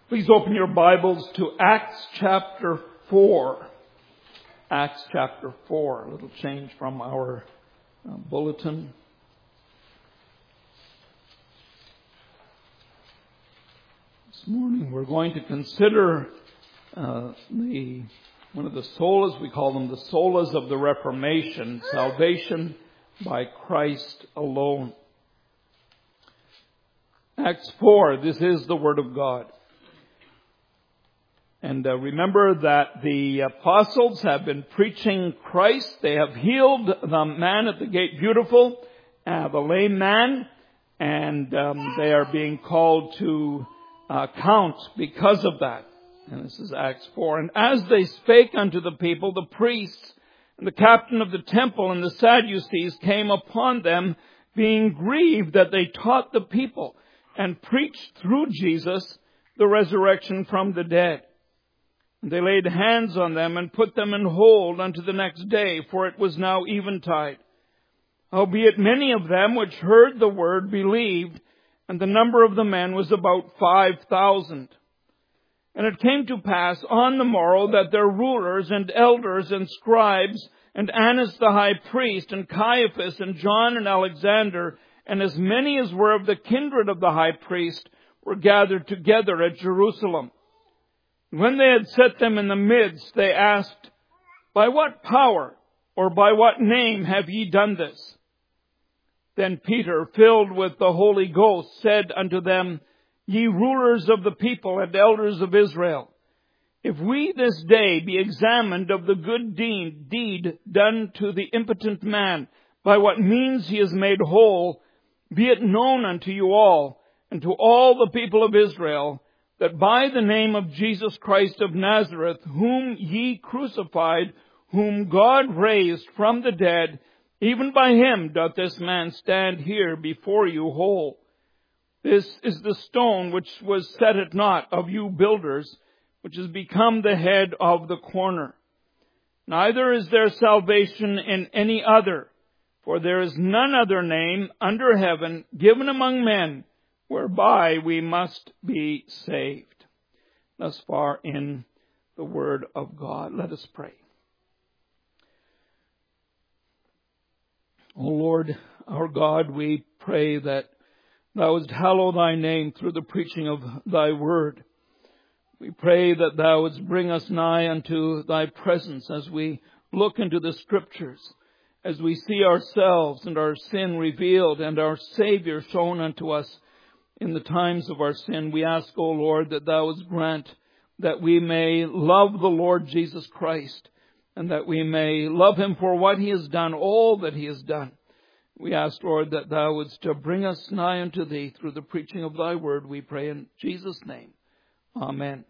Please open your Bibles to Acts chapter 4. Acts chapter 4. A little change from our bulletin. This morning we're going to consider one of the solas, we call them the solas of the Reformation, salvation by Christ alone. Acts 4, this is the Word of God. And remember that the apostles have been preaching Christ. They have healed the man at the gate beautiful, the lame man, and they are being called to account because of that. And this is Acts 4. And as they spake unto the people, the priests and the captain of the temple and the Sadducees came upon them, being grieved that they taught the people and preached through Jesus the resurrection from the dead. And they laid hands on them and put them in hold unto the next day, for it was now eventide. Howbeit many of them which heard the word believed, and the number of the men was about 5,000. And it came to pass on the morrow that their rulers and elders and scribes, and Annas the high priest, and Caiaphas, and John and Alexander, and as many as were of the kindred of the high priest, were gathered together at Jerusalem. When they had set them in the midst, they asked, By what power or by what name have ye done this? Then Peter, filled with the Holy Ghost, said unto them, Ye rulers of the people and elders of Israel, if we this day be examined of the good deed done to the impotent man, by what means he is made whole, be it known unto you all, and to all the people of Israel, that by the name of Jesus Christ of Nazareth, whom ye crucified, whom God raised from the dead, even by him doth this man stand here before you whole. This is the stone which was set at naught of you builders, which has become the head of the corner. Neither is there salvation in any other, for there is none other name under heaven given among men, whereby we must be saved. Thus far in the Word of God. Let us pray. O Lord, our God, we pray that Thou wouldst hallow Thy name through the preaching of Thy Word. We pray that Thou wouldst bring us nigh unto Thy presence as we look into the Scriptures, as we see ourselves and our sin revealed and our Savior shown unto us in the times of our sin. We ask, O Lord, that Thou wouldst grant that we may love the Lord Jesus Christ, and that we may love Him for what He has done, all that He has done. We ask, Lord, that Thou wouldst bring us nigh unto Thee through the preaching of Thy Word, we pray in Jesus' name. Amen.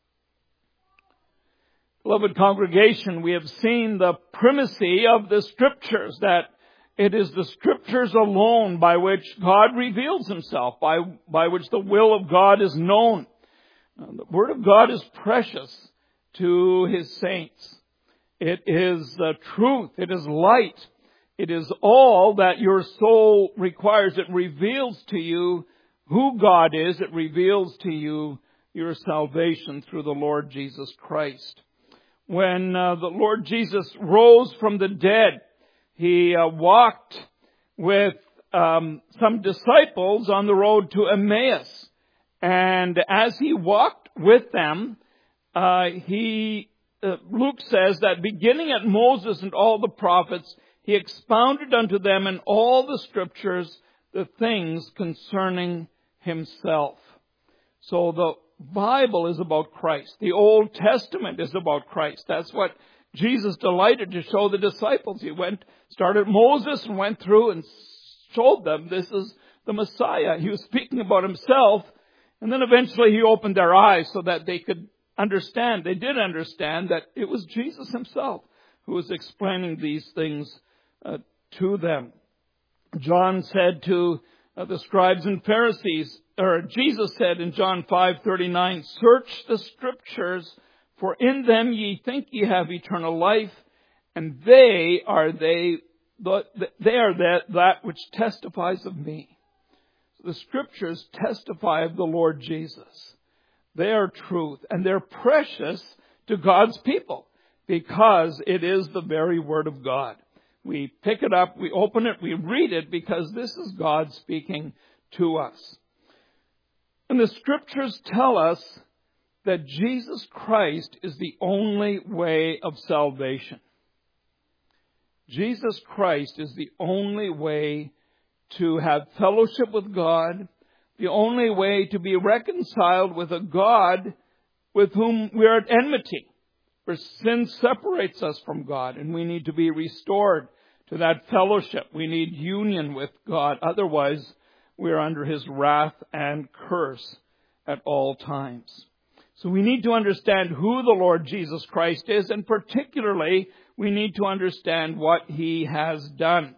Beloved congregation, we have seen the primacy of the Scriptures, that it is the Scriptures alone by which God reveals Himself, by which the will of God is known. The Word of God is precious to His saints. It is truth. It is light. It is all that your soul requires. It reveals to you who God is. It reveals to you your salvation through the Lord Jesus Christ. When the Lord Jesus rose from the dead, He walked with some disciples on the road to Emmaus. And as He walked with them, Luke says that beginning at Moses and all the prophets, He expounded unto them in all the Scriptures the things concerning Himself. So the Bible is about Christ. The Old Testament is about Christ. That's what Jesus delighted to show the disciples. He started Moses and went through and showed them this is the Messiah. He was speaking about Himself, and then eventually He opened their eyes so that they could understand. They did understand that it was Jesus Himself who was explaining these things to them. John said to the scribes and Pharisees, or Jesus said in John 5:39, Search the Scriptures, for in them ye think ye have eternal life, and they are that which testifies of me. So the Scriptures testify of the Lord Jesus. They are truth, and they're precious to God's people because it is the very Word of God. We pick it up, we open it, we read it because this is God speaking to us. And the Scriptures tell us that Jesus Christ is the only way of salvation. Jesus Christ is the only way to have fellowship with God, the only way to be reconciled with a God with whom we are at enmity. For sin separates us from God, and we need to be restored to that fellowship. We need union with God. Otherwise, we are under His wrath and curse at all times. So we need to understand who the Lord Jesus Christ is, and particularly, we need to understand what He has done.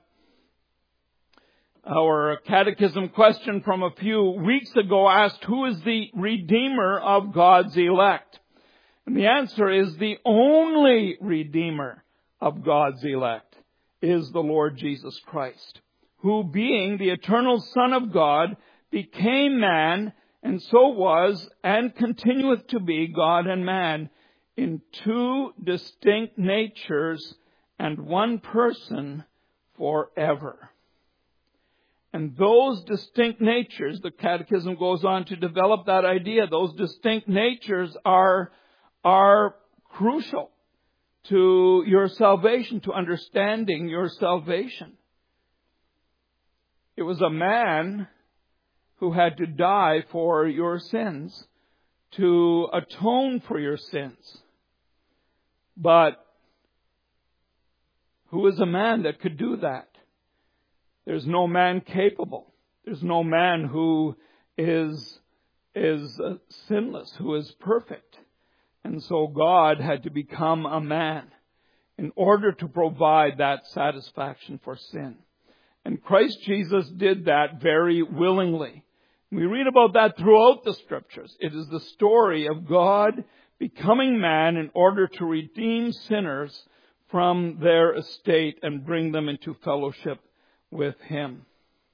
Our catechism question from a few weeks ago asked, who is the Redeemer of God's elect? And the answer is the only Redeemer of God's elect is the Lord Jesus Christ, who being the eternal Son of God became man, and so was and continueth to be God and man in two distinct natures and one person forever. And those distinct natures, the Catechism goes on to develop that idea, those distinct natures are crucial to your salvation, to understanding your salvation. It was a man who had to die for your sins, to atone for your sins. But who is a man that could do that? There's no man capable. There's no man who is sinless, who is perfect. And so God had to become a man in order to provide that satisfaction for sin. And Christ Jesus did that very willingly. We read about that throughout the Scriptures. It is the story of God becoming man in order to redeem sinners from their estate and bring them into fellowship with Him.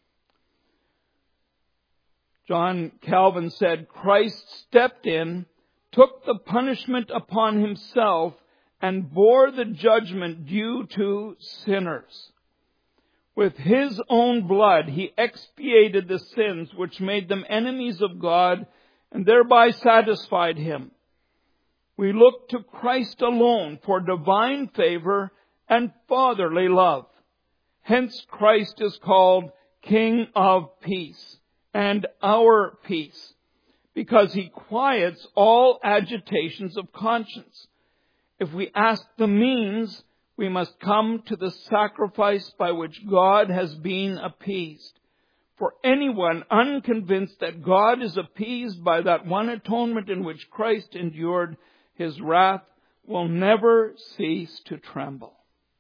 John Calvin said, Christ stepped in, took the punishment upon Himself, and bore the judgment due to sinners. With His own blood, He expiated the sins which made them enemies of God and thereby satisfied Him. We look to Christ alone for divine favor and fatherly love. Hence Christ is called King of Peace and our peace, because He quiets all agitations of conscience. If we ask the means, we must come to the sacrifice by which God has been appeased. For anyone unconvinced that God is appeased by that one atonement in which Christ endured His wrath will never cease to tremble.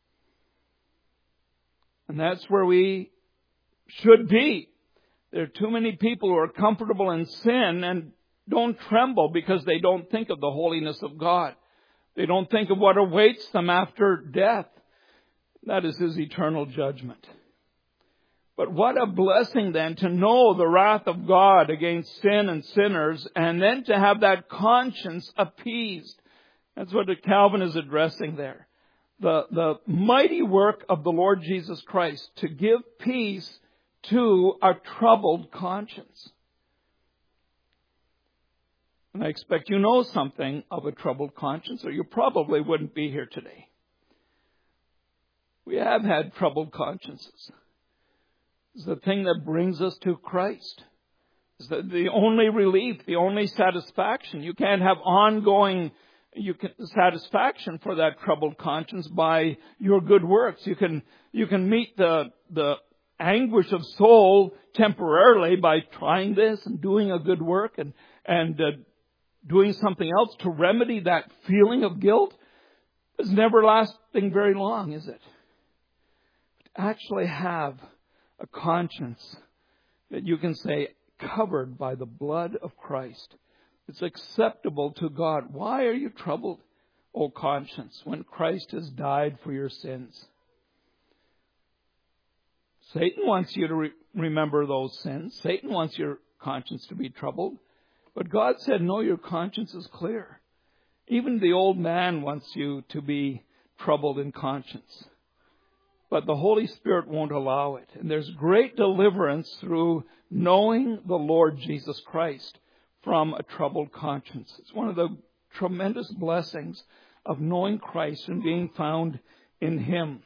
And that's where we should be. There are too many people who are comfortable in sin and don't tremble because they don't think of the holiness of God. They don't think of what awaits them after death. That is His eternal judgment. But what a blessing then to know the wrath of God against sin and sinners, and then to have that conscience appeased. That's what Calvin is addressing there. The mighty work of the Lord Jesus Christ to give peace to a troubled conscience. And I expect you know something of a troubled conscience, or you probably wouldn't be here today. We have had troubled consciences. It's the thing that brings us to Christ. It's the only relief, the only satisfaction. You can't have ongoing satisfaction for that troubled conscience by your good works. You can meet the anguish of soul temporarily by trying this and doing a good work and doing something else to remedy that feeling of guilt. It's never lasting very long, is it? To actually have a conscience that you can say covered by the blood of Christ. It's acceptable to God. Why are you troubled, O conscience, when Christ has died for your sins? Satan wants you to remember those sins. Satan wants your conscience to be troubled. But God said, no, your conscience is clear. Even the old man wants you to be troubled in conscience. But the Holy Spirit won't allow it. And there's great deliverance through knowing the Lord Jesus Christ from a troubled conscience. It's one of the tremendous blessings of knowing Christ and being found in Him.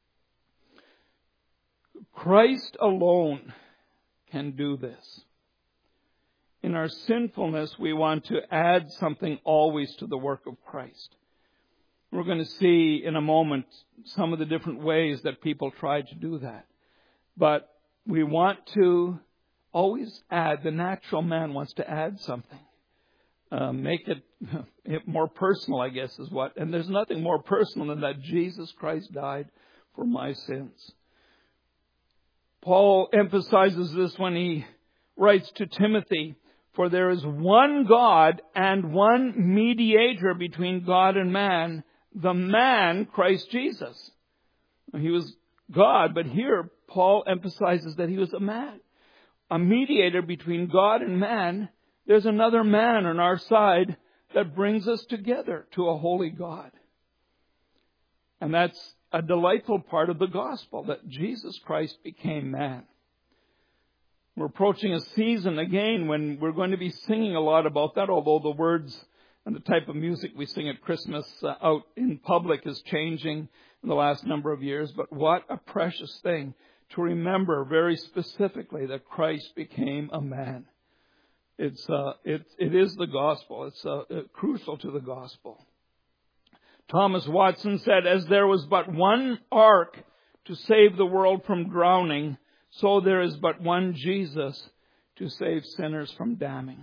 Christ alone can do this. In our sinfulness, we want to add something always to the work of Christ. We're going to see in a moment some of the different ways that people try to do that. But we want to always add. The natural man wants to add something. Make it more personal, I guess, is what. And there's nothing more personal than that Jesus Christ died for my sins. Paul emphasizes this when he writes to Timothy, for there is one God and one mediator between God and man, the man, Christ Jesus. He was God, but here Paul emphasizes that he was a man. A mediator between God and man. There's another man on our side that brings us together to a holy God. And that's a delightful part of the gospel, that Jesus Christ became man. We're approaching a season again when we're going to be singing a lot about that, although the words and the type of music we sing at Christmas out in public is changing in the last number of years. But what a precious thing to remember very specifically that Christ became a man. It is the gospel. It's crucial to the gospel. Thomas Watson said, as there was but one ark to save the world from drowning, so there is but one Jesus to save sinners from damning.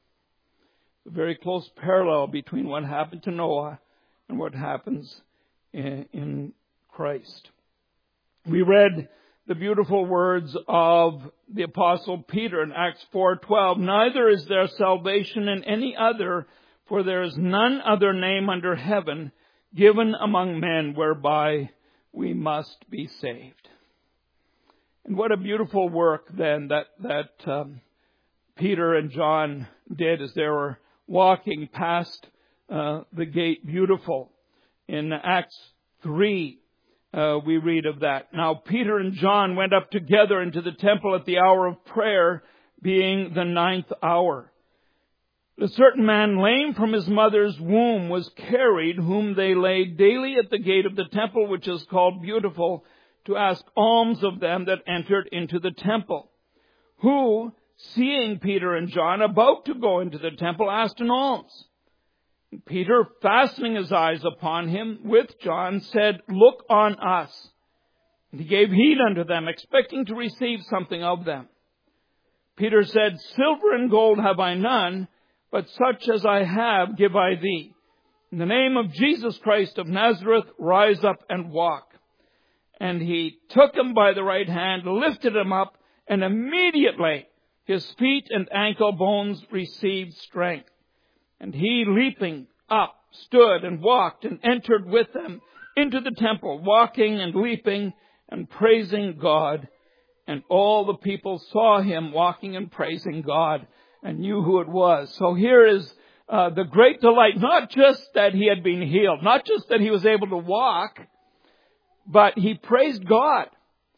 A very close parallel between what happened to Noah and what happens in Christ. We read the beautiful words of the Apostle Peter in Acts 4:12. Neither is there salvation in any other, for there is none other name under heaven given among men whereby we must be saved. And what a beautiful work then that Peter and John did as they were walking past the gate beautiful. In Acts 3, we read of that. Now Peter and John went up together into the temple at the hour of prayer, being the 9th hour. A certain man lame from his mother's womb was carried, whom they laid daily at the gate of the temple, which is called Beautiful, to ask alms of them that entered into the temple, who, seeing Peter and John about to go into the temple, asked an alms. And Peter, fastening his eyes upon him with John, said, Look on us. And he gave heed unto them, expecting to receive something of them. Peter said, Silver and gold have I none, but such as I have give I thee. In the name of Jesus Christ of Nazareth, rise up and walk. And he took him by the right hand, lifted him up, and immediately his feet and ankle bones received strength. And he, leaping up, stood and walked and entered with them into the temple, walking and leaping and praising God. And all the people saw him walking and praising God and knew who it was. So here is the great delight, not just that he had been healed, not just that he was able to walk, but he praised God.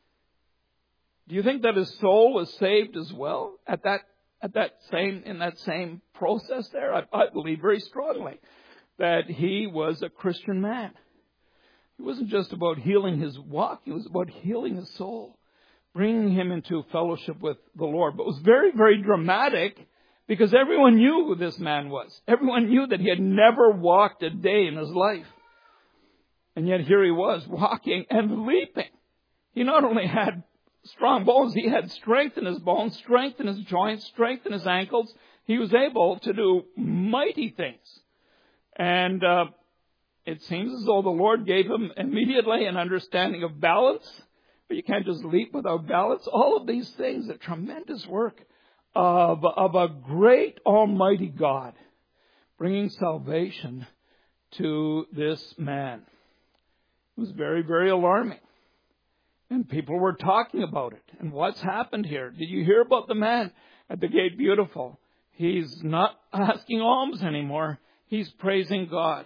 Do you think that his soul was saved as well in that same process there? I believe very strongly that he was a Christian man. It wasn't just about healing his walk, it was about healing his soul, bringing him into fellowship with the Lord. But it was very, very dramatic because everyone knew who this man was. Everyone knew that he had never walked a day in his life. And yet here he was walking and leaping. He not only had strong bones, he had strength in his bones, strength in his joints, strength in his ankles. He was able to do mighty things. And it seems as though the Lord gave him immediately an understanding of balance. But you can't just leap without balance. All of these things, a tremendous work of a great almighty God bringing salvation to this man. It was very, very alarming. And people were talking about it. And what's happened here? Did you hear about the man at the gate beautiful? He's not asking alms anymore. He's praising God.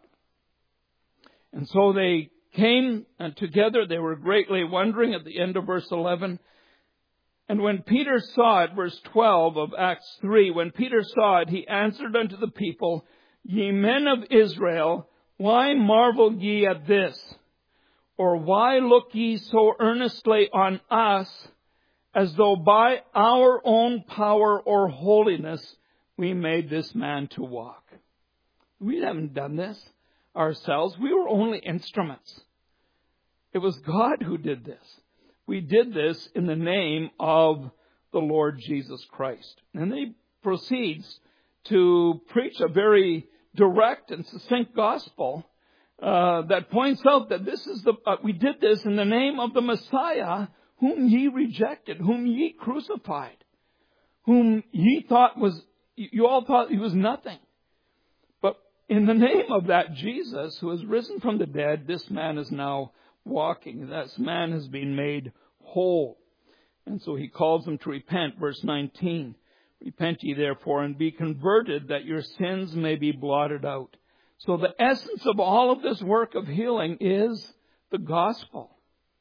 And so they came together. They were greatly wondering at the end of verse 11. And when Peter saw it, verse 12 of Acts 3, when Peter saw it, he answered unto the people, Ye men of Israel, why marvel ye at this? Or why look ye so earnestly on us, as though by our own power or holiness we made this man to walk? We haven't done this ourselves. We were only instruments. It was God who did this. We did this in the name of the Lord Jesus Christ. And he proceeds to preach a very direct and succinct gospel that points out that this is we did this in the name of the Messiah, whom ye rejected, whom ye crucified, whom you all thought he was nothing. But in the name of that Jesus who has risen from the dead, this man is now walking. This man has been made whole. And so he calls them to repent. Verse 19, Repent ye therefore and be converted, that your sins may be blotted out. So the essence of all of this work of healing is the gospel.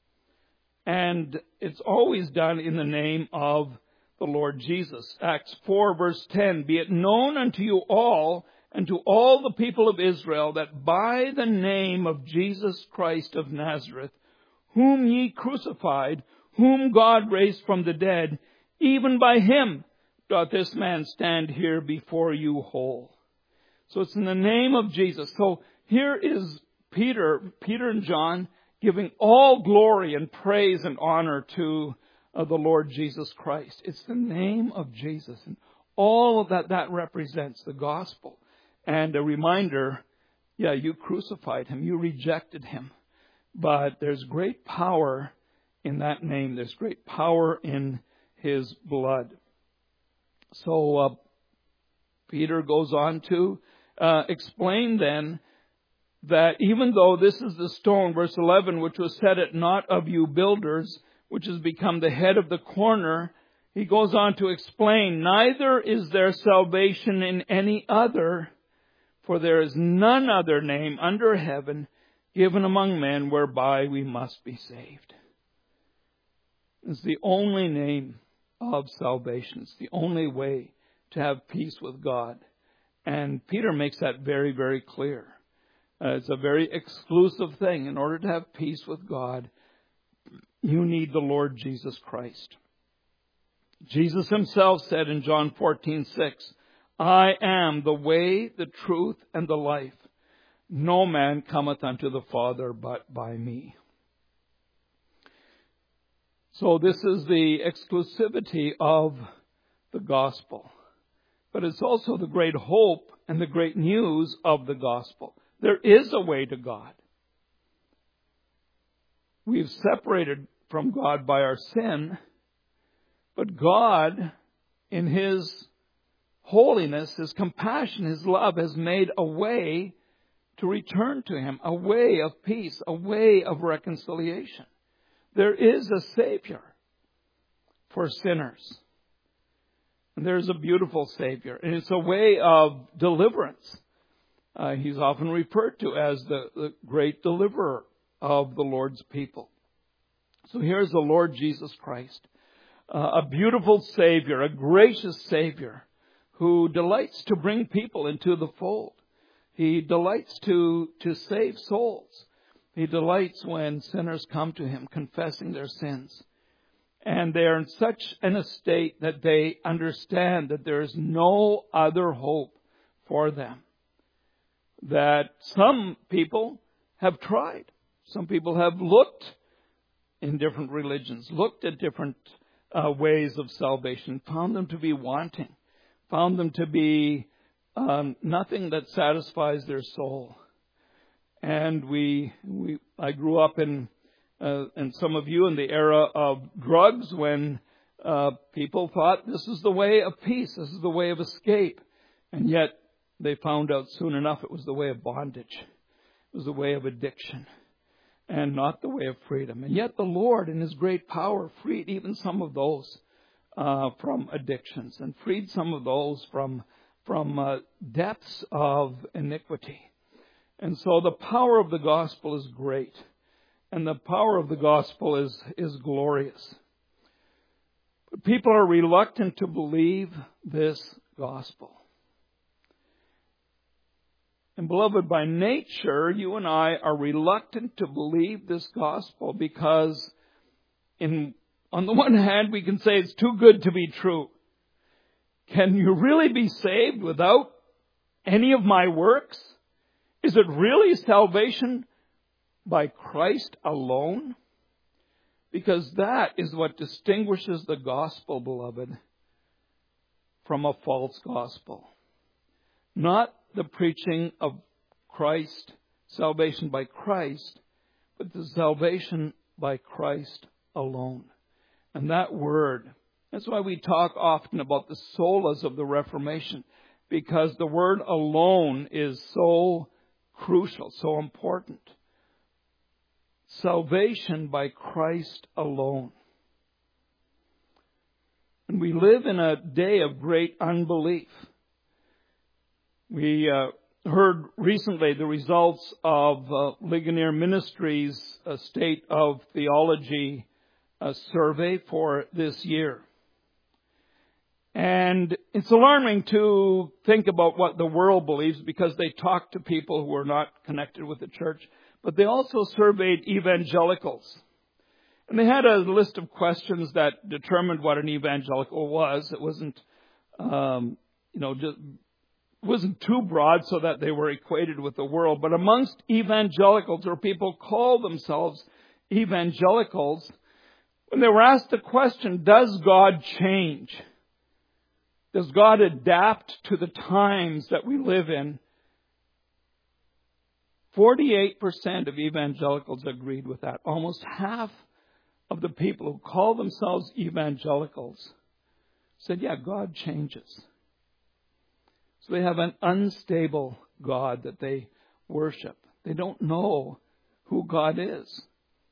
And it's always done in the name of the Lord Jesus. Acts 4 verse 10, Be it known unto you all and to all the people of Israel that by the name of Jesus Christ of Nazareth, whom ye crucified, whom God raised from the dead, even by him doth this man stand here before you whole. So it's in the name of Jesus. So here is Peter and John giving all glory and praise and honor to the Lord Jesus Christ. It's the name of Jesus and all of that represents the gospel. And a reminder, you crucified him, you rejected him. But there's great power in that name. There's great power in his blood. So Peter goes on to explain then that even though this is the stone, verse 11, which was set at naught of you builders, which has become the head of the corner, he goes on to explain, Neither is there salvation in any other, for there is none other name under heaven given among men whereby we must be saved. It's the only name of salvation. It's the only way to have peace with God. And Peter makes that very, very clear. It's a very exclusive thing. In order to have peace with God, you need the Lord Jesus Christ. Jesus himself said in John 14:6, I am the way, the truth, and the life. No man cometh unto the Father but by me. So this is the exclusivity of the gospel. But it's also the great hope and the great news of the gospel. There is a way to God. We've separated from God by our sin, but God, in his holiness, his compassion, his love, has made a way to return to him, a way of peace, a way of reconciliation. There is a Savior for sinners. And there's a beautiful Savior. And it's a way of deliverance. He's often referred to as the great deliverer of the Lord's people. So here's the Lord Jesus Christ, a beautiful Savior, a gracious Savior who delights to bring people into the fold. He delights to save souls. He delights when sinners come to him confessing their sins. And they are in such an estate that they understand that there is no other hope for them. That some people have tried. Some people have looked in different religions, looked at different ways of salvation, found them to be wanting, found them to be nothing that satisfies their soul. And I grew up in, and some of you in the era of drugs when people thought this is the way of peace, this is the way of escape. And yet they found out soon enough it was the way of bondage. It was the way of addiction and not the way of freedom. And yet the Lord in his great power freed even some of those from addictions and freed some of those from from depths of iniquity. And so the power of the gospel is great. And the power of the gospel is glorious. But people are reluctant to believe this gospel. And beloved, by nature, you and I are reluctant to believe this gospel because on the one hand, we can say it's too good to be true. Can you really be saved without any of my works? Is it really salvation by Christ alone? Because that is what distinguishes the gospel, beloved, from a false gospel. Not the preaching of Christ, salvation by Christ, but the salvation by Christ alone. And that word, that's why we talk often about the solas of the Reformation, because the word alone is so crucial, so important. Salvation by Christ alone. And we live in a day of great unbelief. We heard recently the results of Ligonier Ministries' State of Theology survey for this year. And it's alarming to think about what the world believes because they talk to people who are not connected with the church. But they also surveyed evangelicals. And they had a list of questions that determined what an evangelical was. It wasn't, wasn't too broad so that they were equated with the world. But amongst evangelicals, or people call themselves evangelicals, when they were asked the question, does God change? Does God adapt to the times that we live in? 48% of evangelicals agreed with that. Almost half of the people who call themselves evangelicals said, yeah, God changes. So they have an unstable God that they worship. They don't know who God is.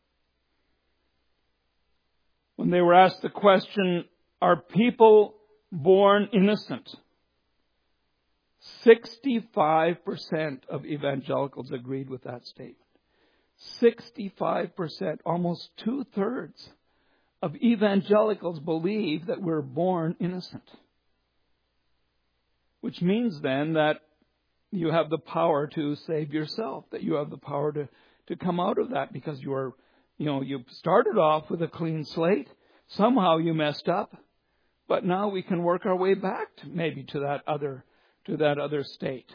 When they were asked the question, are people born innocent? 65% of evangelicals agreed with that statement. 65%, almost 2/3 of evangelicals believe that we're born innocent. Which means then that you have the power to save yourself, that you have the power to come out of that because you started off with a clean slate. Somehow you messed up, but now we can work our way back to that other state.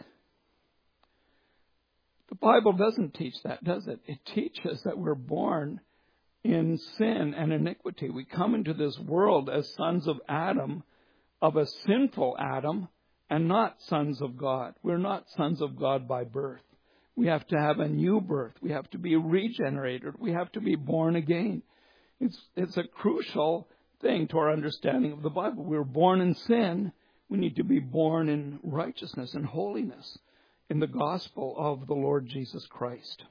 The Bible doesn't teach that, does it? It teaches that we're born in sin and iniquity. We come into this world as sons of Adam, of a sinful Adam, and not sons of God. We're not sons of God by birth. We have to have a new birth. We have to be regenerated. We have to be born again. It's a crucial thing to our understanding of the Bible. We're born in sin. We need to be born in righteousness and holiness in the gospel of the Lord Jesus Christ.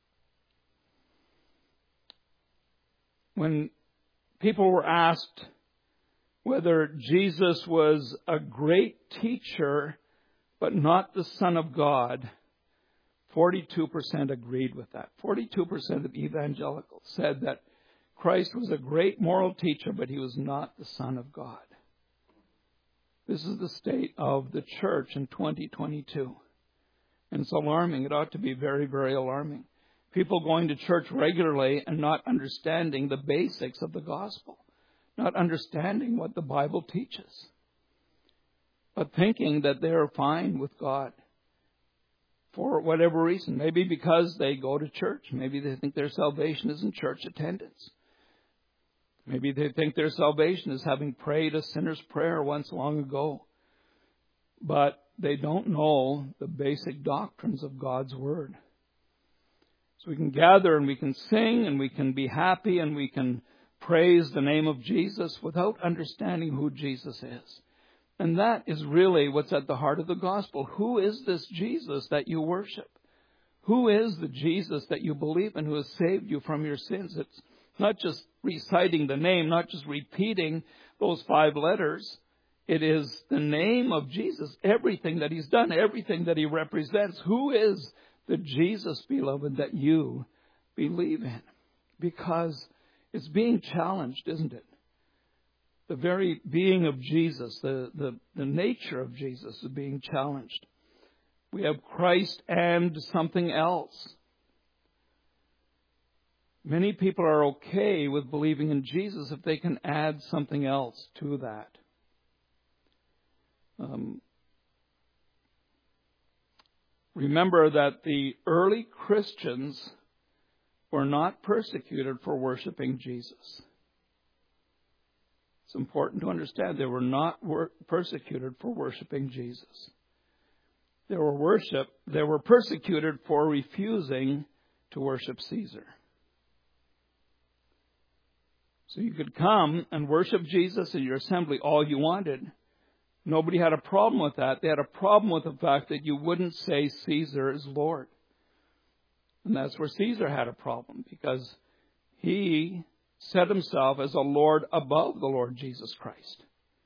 When people were asked whether Jesus was a great teacher but not the Son of God, 42% agreed with that. 42% of evangelicals said that Christ was a great moral teacher, but he was not the Son of God. This is the state of the church in 2022. And it's alarming. It ought to be very, very alarming. People going to church regularly and not understanding the basics of the gospel. Not understanding what the Bible teaches. But thinking that they are fine with God. For whatever reason. Maybe because they go to church. Maybe they think their salvation is in church attendance. Maybe they think their salvation is having prayed a sinner's prayer once long ago. But they don't know the basic doctrines of God's Word. So we can gather and we can sing and we can be happy and we can praise the name of Jesus without understanding who Jesus is. And that is really what's at the heart of the gospel. Who is this Jesus that you worship? Who is the Jesus that you believe in who has saved you from your sins? It's not just reciting the name, not just repeating those 5 letters. It is the name of Jesus, everything that He's done, everything that He represents. Who is the Jesus, beloved, that you believe in? Because it's being challenged, isn't it? The very being of Jesus, the nature of Jesus is being challenged. We have Christ and something else. Many people are okay with believing in Jesus if they can add something else to that. Remember that the early Christians were not persecuted for worshiping Jesus. It's important to understand they were not persecuted for worshiping Jesus. They were persecuted for refusing to worship Caesar. So you could come and worship Jesus in your assembly all you wanted. Nobody had a problem with that. They had a problem with the fact that you wouldn't say Caesar is Lord. And that's where Caesar had a problem, because he set himself as a Lord above the Lord Jesus Christ.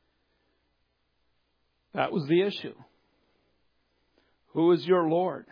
That was the issue. Who is your Lord?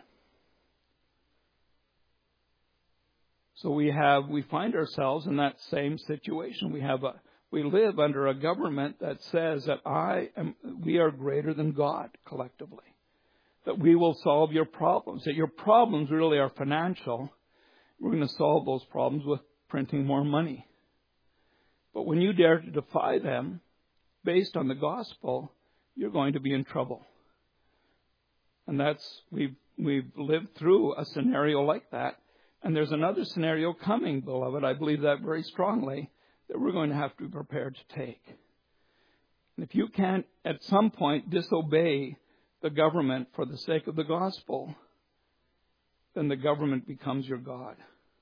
So we find ourselves in that same situation. We live under a government that says that we are greater than God collectively. That we will solve your problems. That your problems really are financial. We're going to solve those problems with printing more money. But when you dare to defy them based on the gospel, you're going to be in trouble. And we've lived through a scenario like that. And there's another scenario coming, beloved. I believe that very strongly, that we're going to have to be prepared to take. And if you can't at some point disobey the government for the sake of the gospel, then the government becomes your God.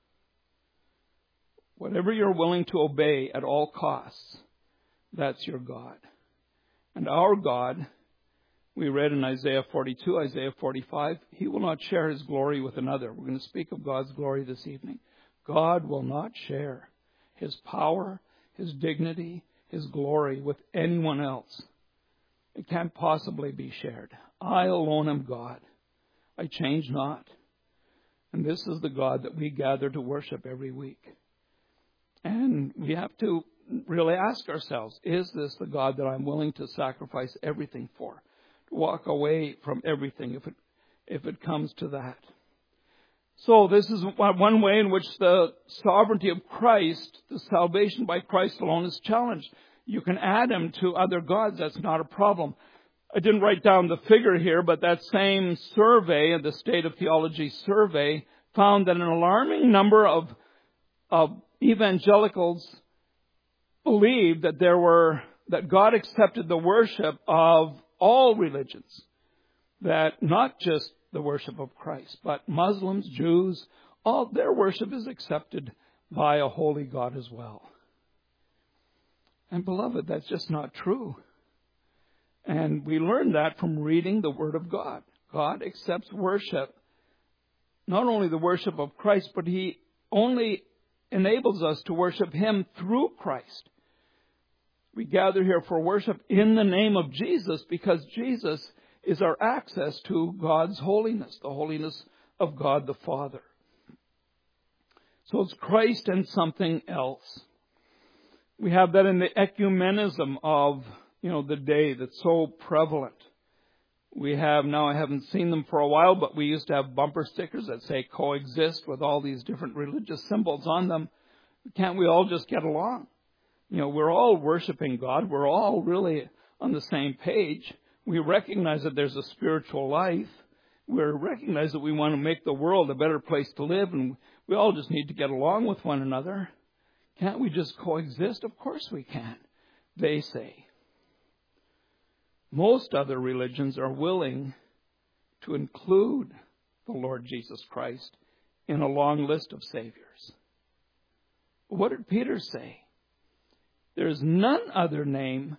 Whatever you're willing to obey at all costs, that's your God. And our God, we read in Isaiah 42, Isaiah 45, He will not share His glory with another. We're going to speak of God's glory this evening. God will not share His power, His dignity, His glory with anyone else. It can't possibly be shared. I alone am God. I change not. And this is the God that we gather to worship every week. And we have to really ask ourselves, is this the God that I'm willing to sacrifice everything for? To walk away from everything if it comes to that. So this is one way in which the sovereignty of Christ, the salvation by Christ alone, is challenged. You can add Him to other gods. That's not a problem. I didn't write down the figure here, but that same survey, the State of Theology survey, found that an alarming number of evangelicals believed that God accepted the worship of all religions. That not just the worship of Christ, but Muslims, Jews, all their worship is accepted by a holy God as well. And beloved, that's just not true. And we learn that from reading the Word of God. God accepts worship, not only the worship of Christ, but He only enables us to worship Him through Christ. We gather here for worship in the name of Jesus because Jesus is our access to God's holiness, the holiness of God the Father. So it's Christ and something else. We have that in the ecumenism of, the day that's so prevalent. We have, now I haven't seen them for a while, but we used to have bumper stickers that say coexist with all these different religious symbols on them. Can't we all just get along? We're all worshiping God. We're all really on the same page. We recognize that there's a spiritual life. We recognize that we want to make the world a better place to live, and we all just need to get along with one another. Can't we just coexist? Of course we can, they say. Most other religions are willing to include the Lord Jesus Christ in a long list of saviors. What did Peter say? There is none other name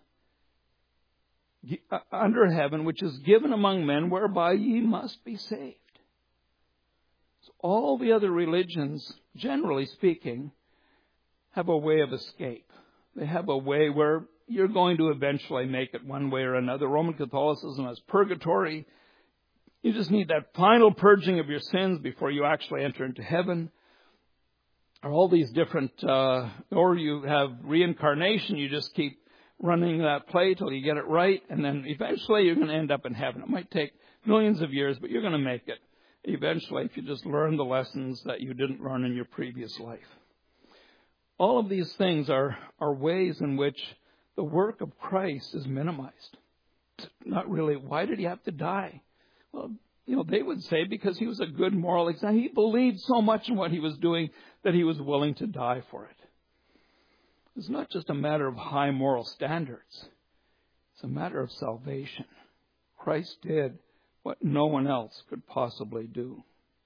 under heaven which is given among men whereby ye must be saved. So all the other religions, generally speaking, have a way of escape. They have a way where, you're going to eventually make it one way or another. Roman Catholicism has purgatory. You just need that final purging of your sins before you actually enter into heaven. Or all these different, or you have reincarnation. You just keep running that play till you get it right, and then eventually you're going to end up in heaven. It might take millions of years, but you're going to make it eventually if you just learn the lessons that you didn't learn in your previous life. All of these things are ways in which the work of Christ is minimized. It's not really, why did he have to die? Well, they would say because he was a good moral example. He believed so much in what he was doing that he was willing to die for it. It's not just a matter of high moral standards. It's a matter of salvation. Christ did what no one else could possibly do.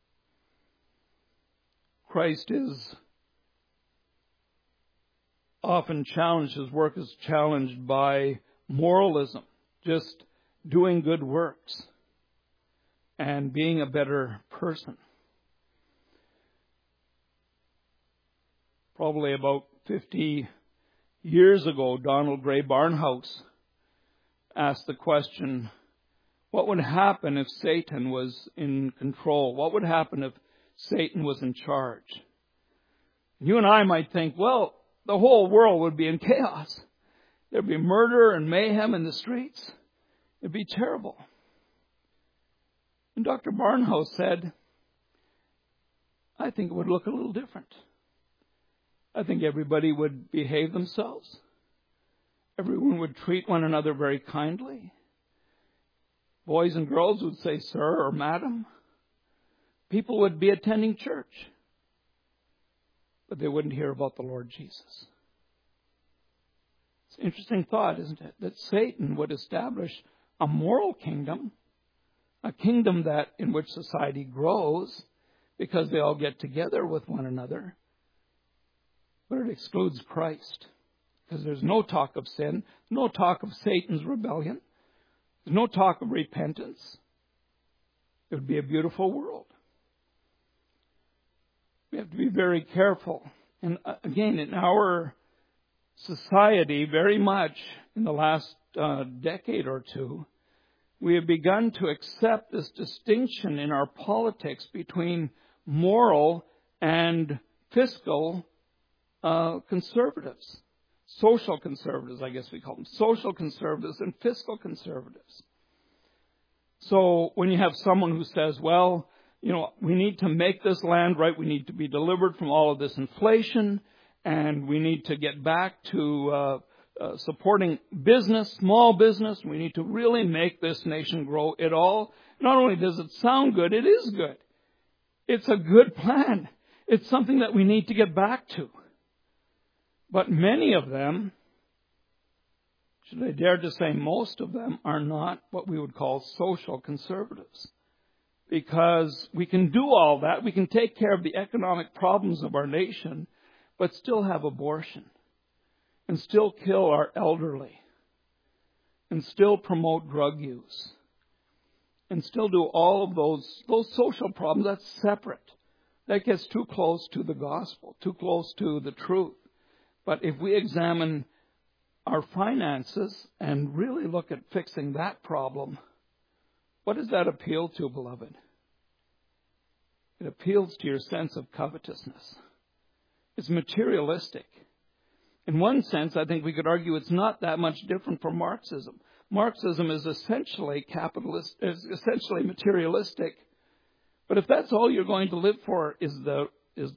Christ is often challenged, his work is challenged by moralism, just doing good works and being a better person. Probably about 50 years ago, Donald Gray Barnhouse asked the question, what would happen if Satan was in control? What would happen if Satan was in charge? You and I might think, well, the whole world would be in chaos. There'd be murder and mayhem in the streets. It'd be terrible. And Dr. Barnhouse said, I think it would look a little different. I think everybody would behave themselves. Everyone would treat one another very kindly. Boys and girls would say sir or madam. People would be attending church. But they wouldn't hear about the Lord Jesus. It's an interesting thought, isn't it? That Satan would establish a moral kingdom, a kingdom that in which society grows because they all get together with one another. But it excludes Christ because there's no talk of sin, no talk of Satan's rebellion. There's no talk of repentance. It would be a beautiful world. We have to be very careful. And again, in our society, very much in the last decade or two, we have begun to accept this distinction in our politics between moral and fiscal conservatives. Social conservatives, I guess we call them. Social conservatives and fiscal conservatives. So when you have someone who says, well, we need to make this land right. We need to be delivered from all of this inflation. And we need to get back to supporting business, small business. We need to really make this nation grow. Not only does it sound good, it is good. It's a good plan. It's something that we need to get back to. But many of them, should I dare to say most of them, are not what we would call social conservatives. Because we can do all that. We can take care of the economic problems of our nation, but still have abortion. And still kill our elderly. And still promote drug use. And still do all of those social problems. That's separate. That gets too close to the gospel, too close to the truth. But if we examine our finances and really look at fixing that problem, what does that appeal to, beloved? It appeals to your sense of covetousness. It's materialistic. In one sense, I think we could argue it's not that much different from Marxism. Marxism is essentially essentially materialistic. But if that's all you're going to live for is the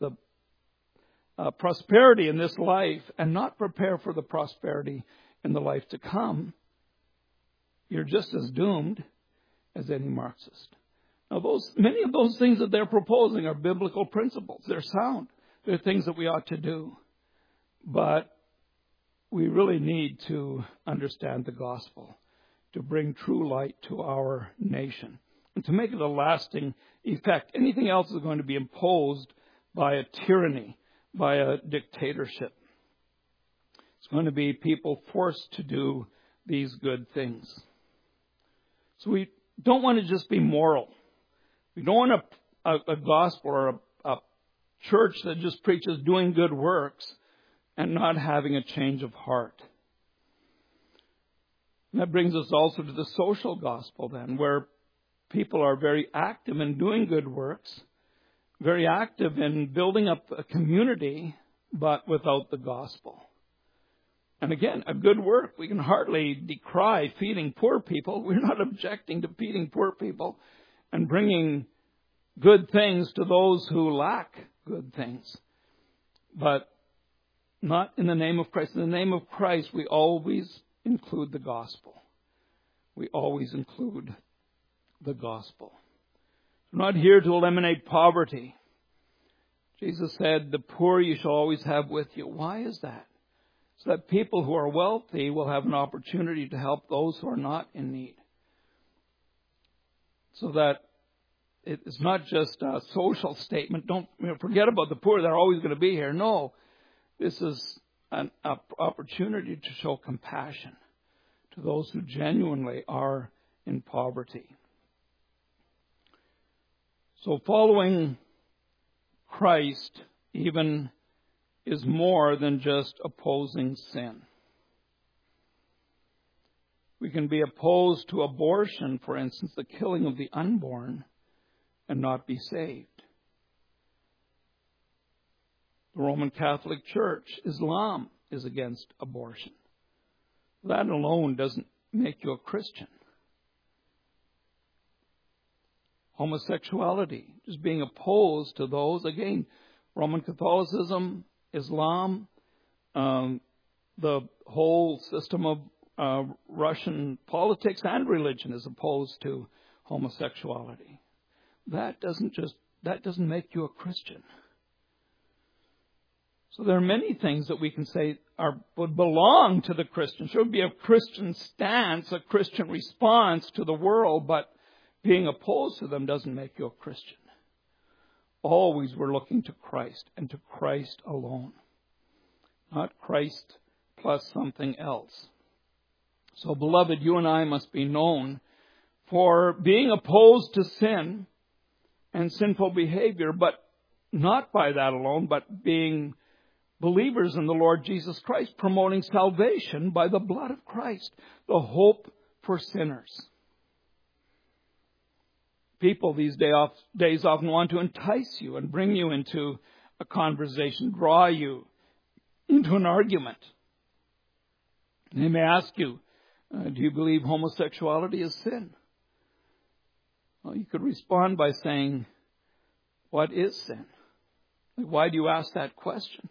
prosperity in this life and not prepare for the prosperity in the life to come, you're just as doomed as any Marxist. Now, many of those things that they're proposing are biblical principles. They're sound. They're things that we ought to do. But we really need to understand the gospel to bring true light to our nation and to make it a lasting effect. Anything else is going to be imposed by a tyranny, by a dictatorship. It's going to be people forced to do these good things. So we don't want to just be moral. We don't want a gospel or a church that just preaches doing good works and not having a change of heart. And that brings us also to the social gospel then, where people are very active in doing good works, very active in building up a community, but without the gospel. And again, a good work. We can hardly decry feeding poor people. We're not objecting to feeding poor people and bringing good things to those who lack good things. But not in the name of Christ. In the name of Christ, we always include the gospel. We always include the gospel. We're not here to eliminate poverty. Jesus said, the poor you shall always have with you. Why is that? So that people who are wealthy will have an opportunity to help those who are not in need. So that it's not just a social statement. Don't forget about the poor. They're always going to be here. No, this is an opportunity to show compassion to those who genuinely are in poverty. So following Christ even is more than just opposing sin. We can be opposed to abortion, for instance, the killing of the unborn, and not be saved. The Roman Catholic Church, Islam, is against abortion. That alone doesn't make you a Christian. Homosexuality, just being opposed to those, again, Roman Catholicism, Islam, the whole system of Russian politics and religion is opposed to homosexuality. That doesn't make you a Christian. So there are many things that we can say would belong to the Christian. Should be a Christian stance, a Christian response to the world, but being opposed to them doesn't make you a Christian. Always we're looking to Christ and to Christ alone. Not Christ plus something else. So, beloved, you and I must be known for being opposed to sin and sinful behavior, but not by that alone, but being believers in the Lord Jesus Christ, promoting salvation by the blood of Christ, the hope for sinners. People these days often want to entice you and bring you into a conversation, draw you into an argument. They may ask you, do you believe homosexuality is sin? Well, you could respond by saying, what is sin? Why do you ask that question?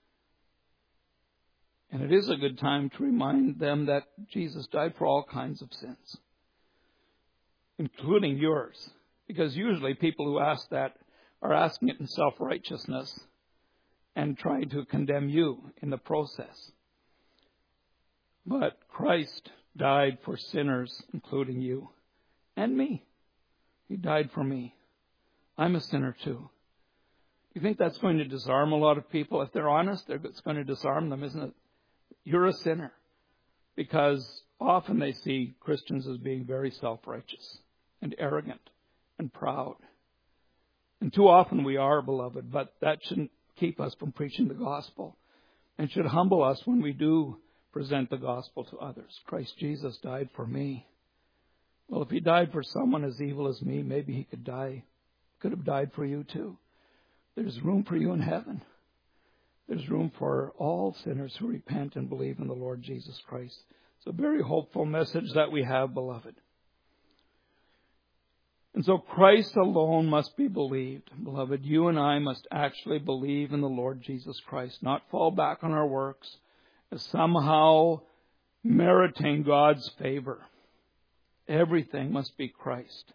And it is a good time to remind them that Jesus died for all kinds of sins, including yours. Because usually people who ask that are asking it in self-righteousness and trying to condemn you in the process. But Christ died for sinners, including you and me. He died for me. I'm a sinner too. You think that's going to disarm a lot of people? If they're honest, it's going to disarm them, isn't it? You're a sinner. Because often they see Christians as being very self-righteous and arrogant and proud. And too often we are, beloved, but that shouldn't keep us from preaching the gospel. And should humble us when we do present the gospel to others. Christ Jesus died for me. Well, if he died for someone as evil as me, maybe he could have died for you too. There's room for you in heaven. There's room for all sinners who repent and believe in the Lord Jesus Christ. It's a very hopeful message that we have, beloved. And so Christ alone must be believed. Beloved, you and I must actually believe in the Lord Jesus Christ, not fall back on our works as somehow meriting God's favor. Everything must be Christ.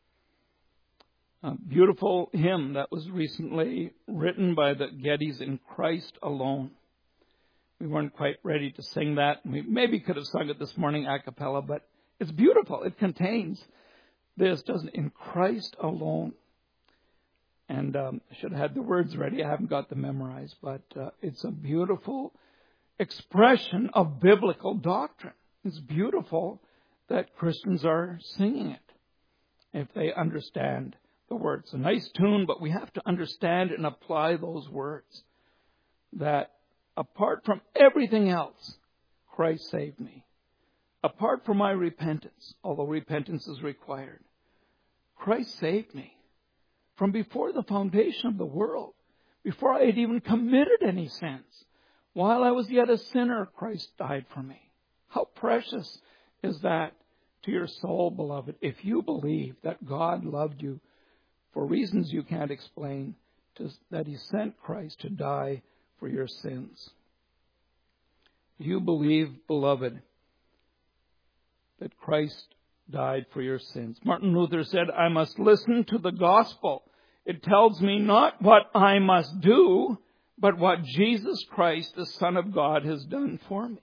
A beautiful hymn that was recently written by the Gettys, In Christ Alone. We weren't quite ready to sing that. We maybe could have sung it this morning a cappella, but it's beautiful. It contains this, doesn't it? In Christ alone. And I should have had the words ready. I haven't got them memorized, but it's a beautiful expression of biblical doctrine. It's beautiful that Christians are singing it if they understand the words. A nice tune, but we have to understand and apply those words. That apart from everything else, Christ saved me. apart from my repentance, although repentance is required, Christ saved me from before the foundation of the world, before I had even committed any sins. While I was yet a sinner, Christ died for me. How precious is that to your soul, beloved, if you believe that God loved you for reasons you can't explain, that He sent Christ to die for your sins. You believe, beloved, that Christ died for your sins. Martin Luther said, I must listen to the gospel. It tells me not what I must do, but what Jesus Christ, the Son of God, has done for me.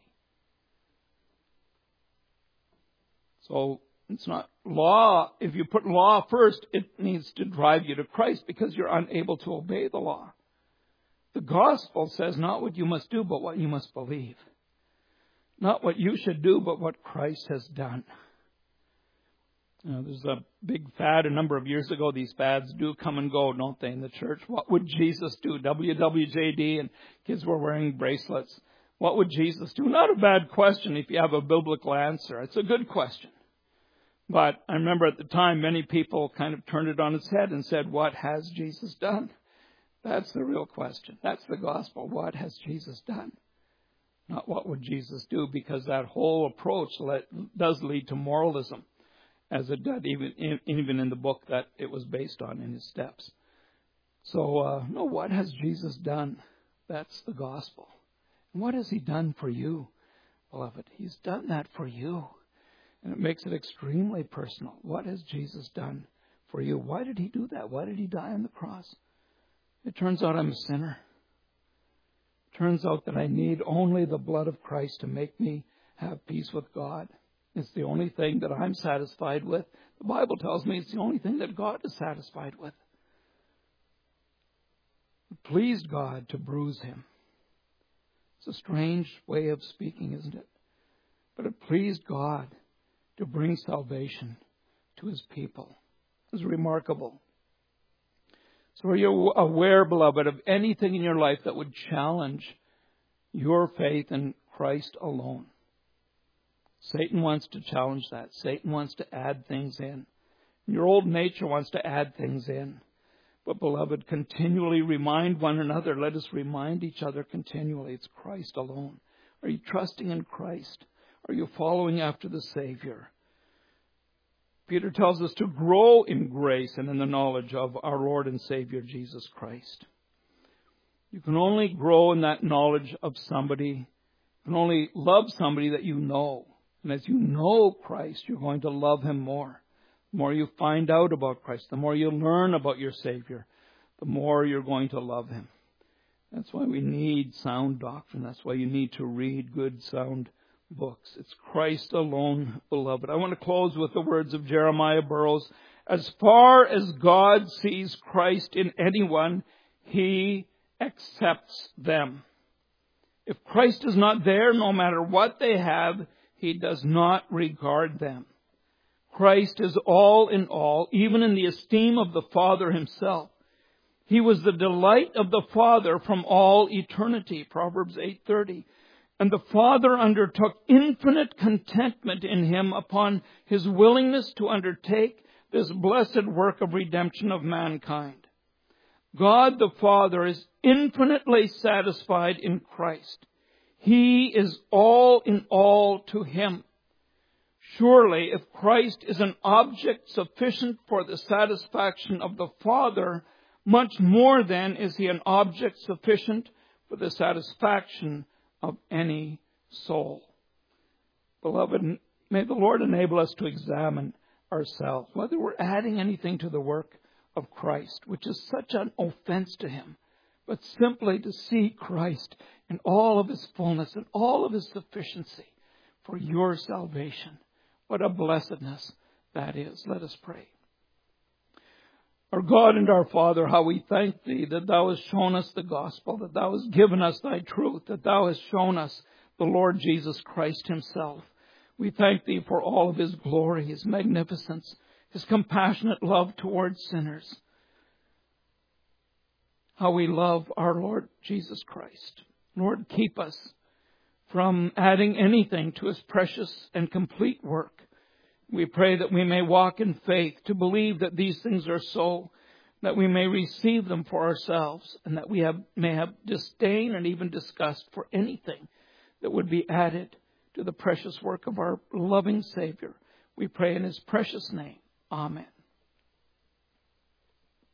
So it's not law. If you put law first, it needs to drive you to Christ because you're unable to obey the law. The gospel says not what you must do, but what you must believe. Not what you should do, but what Christ has done. There's a big fad a number of years ago. These fads do come and go, don't they, in the church? What would Jesus do? WWJD, and kids were wearing bracelets. What would Jesus do? Not a bad question if you have a biblical answer. It's a good question. But I remember at the time, many people kind of turned it on its head and said, what has Jesus done? That's the real question. That's the gospel. What has Jesus done? Not what would Jesus do, because that whole approach does lead to moralism, as it did even in the book that it was based on, in His steps. So, no, what has Jesus done? That's the gospel. And what has He done for you, beloved? He's done that for you. And it makes it extremely personal. What has Jesus done for you? Why did He do that? Why did He die on the cross? It turns out I'm a sinner. It turns out that I need only the blood of Christ to make me have peace with God. It's the only thing that I'm satisfied with. The Bible tells me it's the only thing that God is satisfied with. It pleased God to bruise Him. It's a strange way of speaking, isn't it? But it pleased God to bring salvation to His people. It's remarkable. So are you aware, beloved, of anything in your life that would challenge your faith in Christ alone? Satan wants to challenge that. Satan wants to add things in. Your old nature wants to add things in. But, beloved, continually remind one another. Let us remind each other continually. It's Christ alone. Are you trusting in Christ? Are you following after the Savior? Peter tells us to grow in grace and in the knowledge of our Lord and Savior Jesus Christ. You can only grow in that knowledge of somebody. You can only love somebody that you know. And as you know Christ, you're going to love Him more. The more you find out about Christ, the more you learn about your Savior, the more you're going to love Him. That's why we need sound doctrine. That's why you need to read good, sound books. It's Christ alone, beloved. I want to close with the words of Jeremiah Burroughs. As far as God sees Christ in anyone, He accepts them. If Christ is not there, no matter what they have, He does not regard them. Christ is all in all, even in the esteem of the Father Himself. He was the delight of the Father from all eternity, Proverbs 8:30. And the Father undertook infinite contentment in Him upon His willingness to undertake this blessed work of redemption of mankind. God the Father is infinitely satisfied in Christ. He is all in all to Him. Surely, if Christ is an object sufficient for the satisfaction of the Father, much more then is He an object sufficient for the satisfaction of any soul. Beloved, may the Lord enable us to examine ourselves, whether we're adding anything to the work of Christ, which is such an offense to Him, but simply to see Christ in all of His fullness and all of His sufficiency for your salvation. What a blessedness that is. Let us pray. Our God and our Father, how we thank Thee that Thou hast shown us the gospel, that Thou hast given us Thy truth, that Thou hast shown us the Lord Jesus Christ Himself. We thank Thee for all of His glory, His magnificence, His compassionate love towards sinners. How we love our Lord Jesus Christ. Lord, keep us from adding anything to His precious and complete work. We pray that we may walk in faith to believe that these things are so, that we may receive them for ourselves, and that we may have disdain and even disgust for anything that would be added to the precious work of our loving Savior. We pray in His precious name. Amen.